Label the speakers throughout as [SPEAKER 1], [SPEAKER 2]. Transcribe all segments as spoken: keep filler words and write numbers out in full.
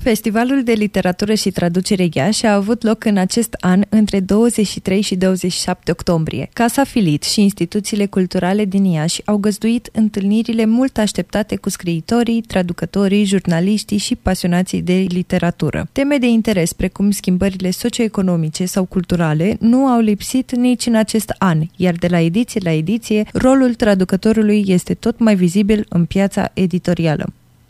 [SPEAKER 1] Festivalul de Literatură și Traducere Iași a avut loc în acest an între douăzeci și trei și douăzeci și șapte octombrie. Casa Filit și instituțiile culturale din Iași au găzduit întâlnirile mult așteptate cu scriitorii, traducătorii, jurnaliștii și pasionații de literatură. Teme de interes precum schimbările socioeconomice sau culturale nu au lipsit nici în acest an, iar de la ediție la ediție, rolul traducătorului este tot mai vizibil în piața editorială.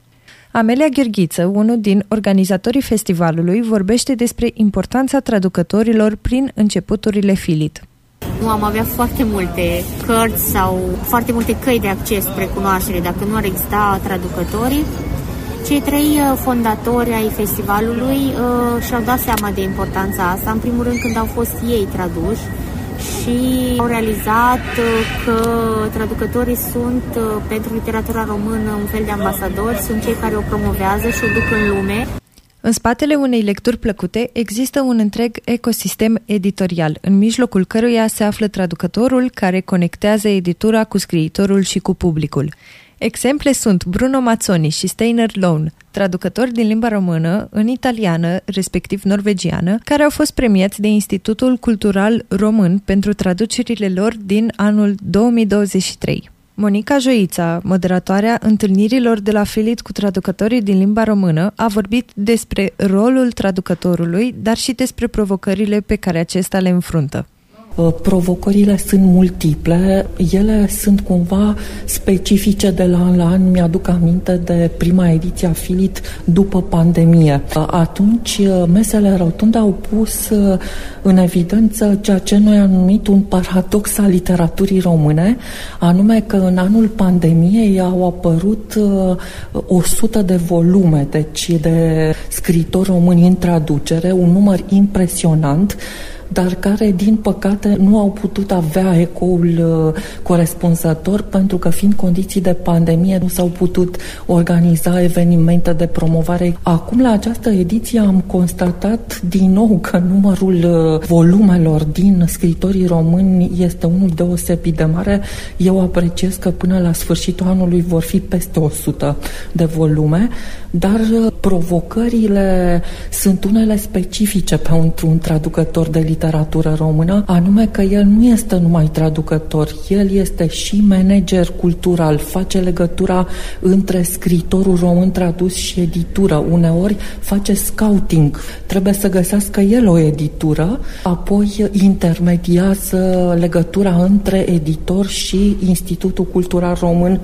[SPEAKER 1] Amelia Gheorghiță, unul din organizatorii festivalului, vorbește despre importanța traducătorilor prin începuturile Filit.
[SPEAKER 2] Nu am avea foarte multe cărți sau foarte multe căi de acces spre cunoaștere dacă nu ar exista traducătorii. Cei trei fondatori ai festivalului uh, și-au dat seama de importanța asta, în primul rând când au fost ei traduși și au realizat că traducătorii sunt pentru literatura română un fel de ambasadori, sunt cei care o promovează și o duc în lume.
[SPEAKER 1] În spatele unei lecturi plăcute există un întreg ecosistem editorial, în mijlocul căruia se află traducătorul care conectează editura cu scriitorul și cu publicul. Exemple sunt Bruno Mazzoni și Steinar Lone, traducători din limba română în italiană, respectiv norvegiană, care au fost premiați de Institutul Cultural Român pentru traducerile lor din anul două mii douăzeci și trei. Monica Joița, moderatoarea întâlnirilor de la Filit cu traducătorii din limba română, a vorbit despre rolul traducătorului, dar și despre provocările pe care acesta le înfruntă.
[SPEAKER 3] Provocările sunt multiple, ele sunt cumva specifice de la an la an. Mi-aduc aminte de prima ediție a Filit după pandemie. Atunci mesele rotunde au pus în evidență ceea ce noi am numit un paradox al literaturii române, anume că în anul pandemiei au apărut o sută de volume, deci de scriitori români în traducere, un număr impresionant, dar care, din păcate, nu au putut avea ecoul uh, corespunzător pentru că, fiind condiții de pandemie, nu s-au putut organiza evenimente de promovare. Acum, la această ediție, am constatat din nou că numărul uh, volumelor din scriitorii români este unul deosebit de mare. Eu apreciez că până la sfârșitul anului vor fi peste o sută de volume, dar uh, provocările sunt unele specifice pentru un traducător de literatură română, anume că el nu este numai traducător, el este și manager cultural, face legătura între scriitorul român tradus și editură, uneori face scouting, trebuie să găsească el o editură, apoi intermediază legătura între editor și Institutul Cultural Român,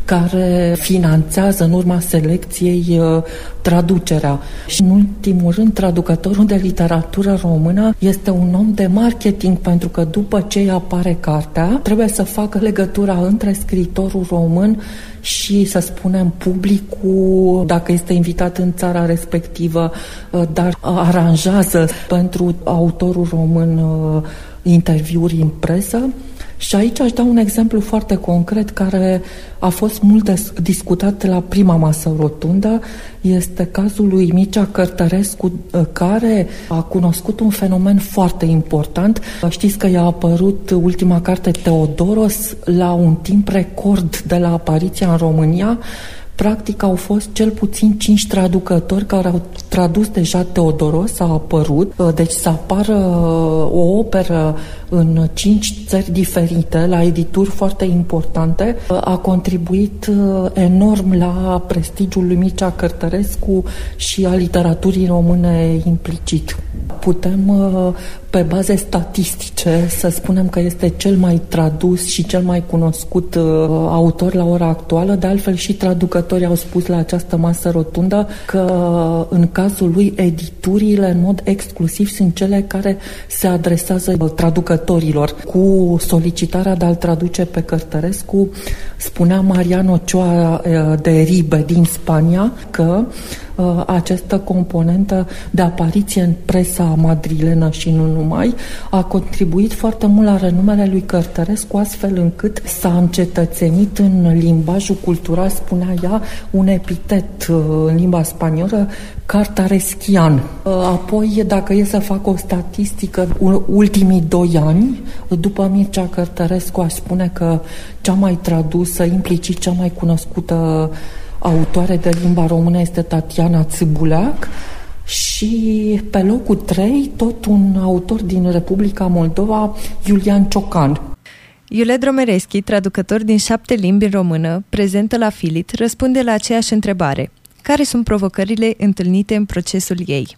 [SPEAKER 3] care finanțează în urma selecției traducerea. Și în ultimul rând, traducătorul de literatură română este un om de marketing, pentru că după ce apare cartea, trebuie să facă legătura între scriitorul român și, să spunem, publicul, dacă este invitat în țara respectivă, dar aranjează pentru autorul român interviuri în presă. Și aici aș da un exemplu foarte concret care a fost mult discutat la prima masă rotundă. Este cazul lui Mircea Cărtărescu, care a cunoscut un fenomen foarte important. Știți că i-a apărut ultima carte Teodoros la un timp record de la apariția în România. Practic au fost cel puțin cinci traducători care au tradus deja Teodoros, a apărut, deci să apară o operă în cinci țări diferite, la edituri foarte importante, a contribuit enorm la prestigiul lui Mircea Cărtărescu și a literaturii române implicit. Putem, pe baze statistice, să spunem că este cel mai tradus și cel mai cunoscut autor la ora actuală. De altfel, și traducătorii au spus la această masă rotundă că, în cazul lui, editurile, în mod exclusiv, sunt cele care se adresează traducătorilor. Cu solicitarea de a-l traduce pe Cărtărescu, spunea Marian Ochoa de Ribe din Spania că această componentă de apariție în presa madrilenă și nu numai a contribuit foarte mult la renumele lui Cărtărescu, astfel încât s-a încetățenit în limbajul cultural, spunea ea, un epitet în limba spaniolă, cartareschian. Apoi, dacă e să fac o statistică, ultimii doi ani, după Mircea Cărtărescu, aș spune că cea mai tradusă, implicit cea mai cunoscută autoare de limba română este Tatiana Țibuleac, și pe locul trei tot un autor din Republica Moldova, Iulian Ciocan.
[SPEAKER 1] Iulia Dromereschi, traducător din șapte limbi în română, prezentă la Filit, răspunde la aceeași întrebare. Care sunt provocările întâlnite în procesul ei?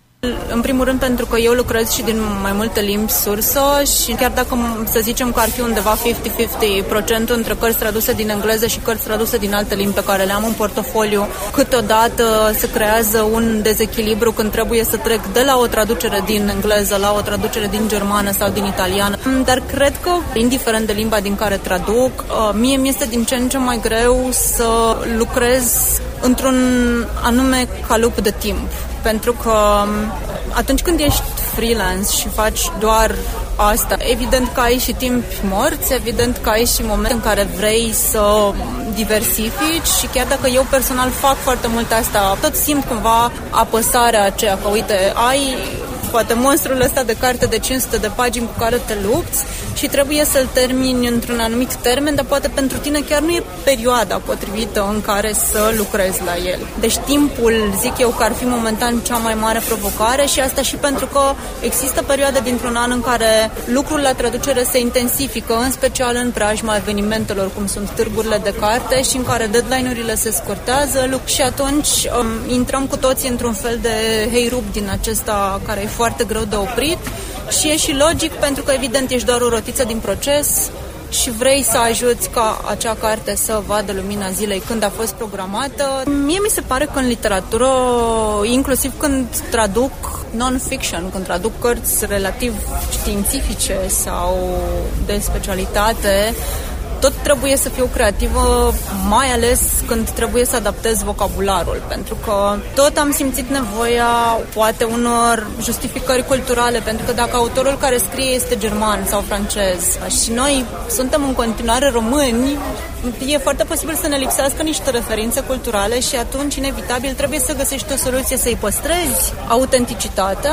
[SPEAKER 4] În primul rând pentru că eu lucrez și din mai multe limbi sursă și chiar dacă să zicem că ar fi undeva cincizeci cincizeci procentul între cărți traduse din engleză și cărți traduse din alte limbi pe care le am în portofoliu, câteodată se creează un dezechilibru când trebuie să trec de la o traducere din engleză la o traducere din germană sau din italiană. Dar cred că, indiferent de limba din care traduc, mie mi-este din ce în ce mai greu să lucrez într-un anume calup de timp. Pentru că atunci când ești freelance și faci doar asta, evident că ai și timp morți, evident că ai și momente în care vrei să diversifici și chiar dacă eu personal fac foarte mult asta, tot simt cumva apăsarea aceea că, uite, ai poate monstrul ăsta de carte de cinci sute de pagini cu care te lupți și trebuie să-l termini într-un anumit termen, dar poate pentru tine chiar nu e perioada potrivită în care să lucrezi la el. Deci timpul, zic eu, că ar fi momentan cea mai mare provocare și asta și pentru că există perioade dintr-un an în care lucrul la traducere se intensifică, în special în preajma evenimentelor, cum sunt târgurile de carte și în care deadline-urile se scurtează și atunci um, intrăm cu toții într-un fel de heirup din acesta care e foarte greu de oprit și e și logic pentru că evident ești doar o rotiță din proces și vrei să ajuți ca acea carte să vadă lumina zilei când a fost programată. Mie mi se pare că în literatură, inclusiv când traduc non-fiction, când traduc cărți relativ științifice sau de specialitate, tot trebuie să fiu creativă, mai ales când trebuie să adaptez vocabularul, pentru că tot am simțit nevoia, poate, unor justificări culturale, pentru că dacă autorul care scrie este german sau francez și noi suntem în continuare români, e foarte posibil să ne lipsească niște referințe culturale și atunci, inevitabil, trebuie să găsești o soluție să-i păstrezi autenticitatea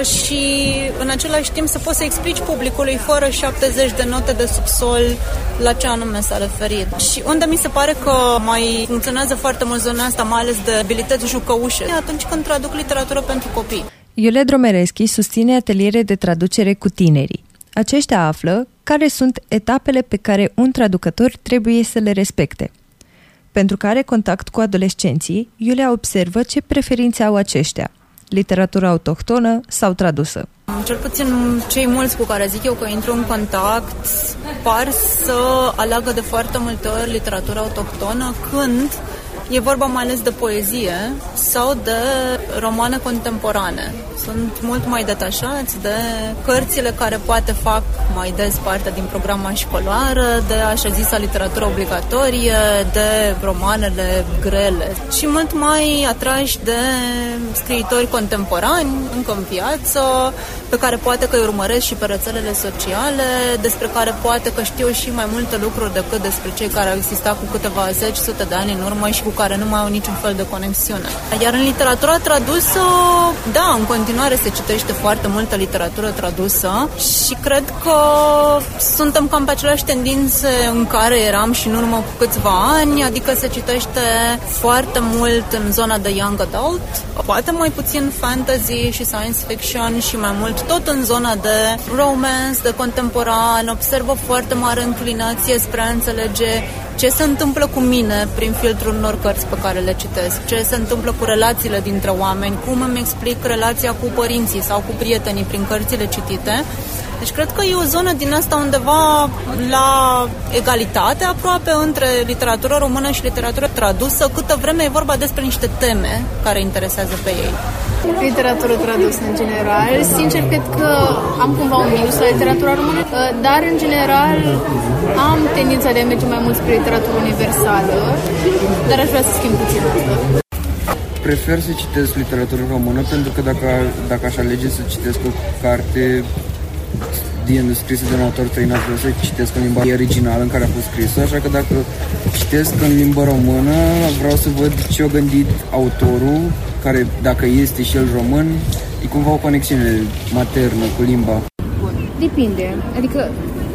[SPEAKER 4] și, în același timp, să poți să explici publicului fără șaptezeci de note de subsol la ce anume s-a referit. Și unde mi se pare că mai funcționează foarte mult zona asta, mai ales de abilități jucăușe, atunci când traduc literatură pentru copii.
[SPEAKER 1] Iulia Dromereschi susține ateliere de traducere cu tinerii. Aceștia află care sunt etapele pe care un traducător trebuie să le respecte. Pentru că are contact cu adolescenții, Iulia observă ce preferințe au aceștia, literatura autohtonă sau tradusă.
[SPEAKER 4] Cel puțin cei mulți cu care zic eu că intru în contact par să aleagă de foarte multe ori literatura autohtonă când e vorba mai ales de poezie sau de romane contemporane. Sunt mult mai detașați de cărțile care poate fac mai des parte din programa școlară, de așa zisa literatură obligatorie, de romanele grele și mult mai atrași de scriitori contemporani încă în piață, pe care poate că îi urmăresc și pe rețelele sociale, despre care poate că știu și mai multe lucruri decât despre cei care au existat cu câteva zeci, sute de ani în urmă și cu care nu mai au niciun fel de conexiune. Iar în literatura tradusă, da, în continuare se citește foarte multă literatură tradusă și cred că suntem cam pe aceleași tendințe în care eram și în urmă cu câțiva ani, adică se citește foarte mult în zona de young adult, poate mai puțin fantasy și science fiction și mai mult tot în zona de romance, de contemporan. Observă foarte mare înclinație spre a înțelege ce se întâmplă cu mine prin filtrul unor cărți pe care le citesc, ce se întâmplă cu relațiile dintre oameni, cum îmi explic relația cu părinții sau cu prietenii prin cărțile citite. Deci cred că e o zonă din asta undeva la egalitate aproape între literatura română și literatura tradusă, câtă vreme e vorba despre niște teme care interesează pe ei.
[SPEAKER 5] Literatură tradusă în general. Sincer, cred că am cumva un minus la literatura română, dar în general am tendința de a merge mai mult spre literatură universală, dar aș vrea să schimb puțin asta.
[SPEAKER 6] Prefer să citesc literatură română pentru că dacă, dacă aș alege să citesc o carte din scrisă de un autor străin, aș vrea să citesc în limba originală în care a fost scrisă, așa că dacă citesc în limba română, vreau să văd ce a gândit autorul, care, dacă este și el român, e cumva o conexiune maternă cu limba.
[SPEAKER 5] Depinde. Adică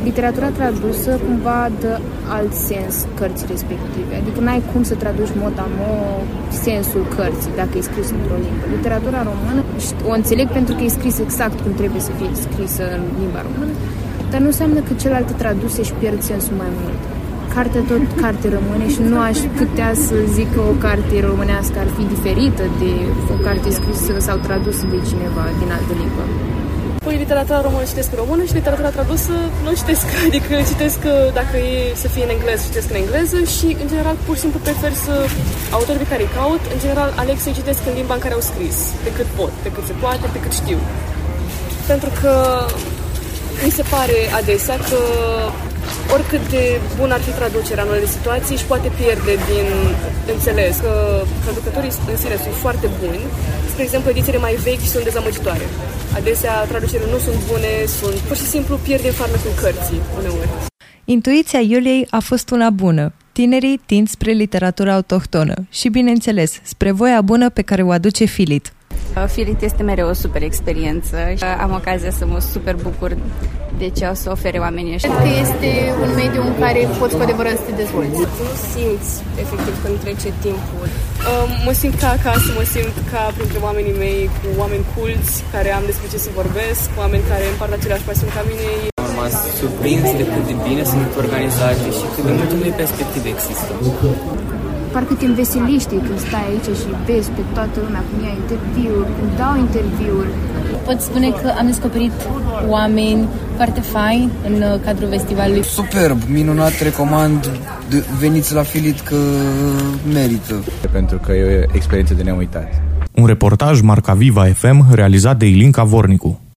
[SPEAKER 5] literatura tradusă cumva dă alt sens cărții respective. Adică n-ai cum să traduci mot-a-mo sensul cărții dacă e scris într-o limbă. Literatura română o înțeleg pentru că e scris exact cum trebuie să fie scrisă în limba română, dar nu înseamnă că celelalte traduse își pierd sensul mai mult. Cartea tot carte rămâne și nu aș putea să zic că o carte românească ar fi diferită de o carte scrisă sau tradusă de cineva din altă limbă.
[SPEAKER 7] Păi literatura română citesc în română și literatura tradusă nu citesc, adică citesc dacă e să fie în engleză, citesc în engleză și în general pur și simplu prefer să autorii pe care îi caut, în general aleg să-i citesc în limba în care au scris, pe cât pot, pe cât se poate, pe cât știu. Pentru că mi se pare adesea că oricât de bun ar fi traducerea în unele situații, își poate pierde din înțeles că traducătorii în sine sunt foarte buni. Spre exemplu, edițiile mai vechi sunt dezamăgitoare. Adesea traducerile nu sunt bune, sunt pur și simplu pierdem farmecul cărții uneori.
[SPEAKER 1] Intuiția Iuliei a fost una bună. Tinerii tind spre literatura autohtonă și, bineînțeles, spre voia bună pe care o aduce Filit.
[SPEAKER 8] Filit este mereu o super experiență. Am ocazia să mă super bucur de ce o să ofere oamenii ăștia.
[SPEAKER 5] Cred că este un mediu în care poți cu adevărat să te dezvolți.
[SPEAKER 7] Nu simți efectiv când trece timpul. Mă simt ca acasă, mă simt ca printre oamenii mei, cu oameni culți, care am despre ce să vorbesc, cu oameni care împart aceleași pasiuni ca mine.
[SPEAKER 9] M-a surprins de cât de bine sunt organizate și cât de multe perspective există.
[SPEAKER 5] Parcă te înveseliște când stai aici și vezi pe toată lumea cum ia interviuri, cum dau interviuri.
[SPEAKER 10] Pot spune că am descoperit oameni foarte faini în cadrul festivalului.
[SPEAKER 6] Superb, minunat, recomand, veniți la Filit că merită.
[SPEAKER 11] Pentru că e o experiență de neuitat.
[SPEAKER 12] Un reportaj Marca Viva F M realizat de Ilinca Vornicu.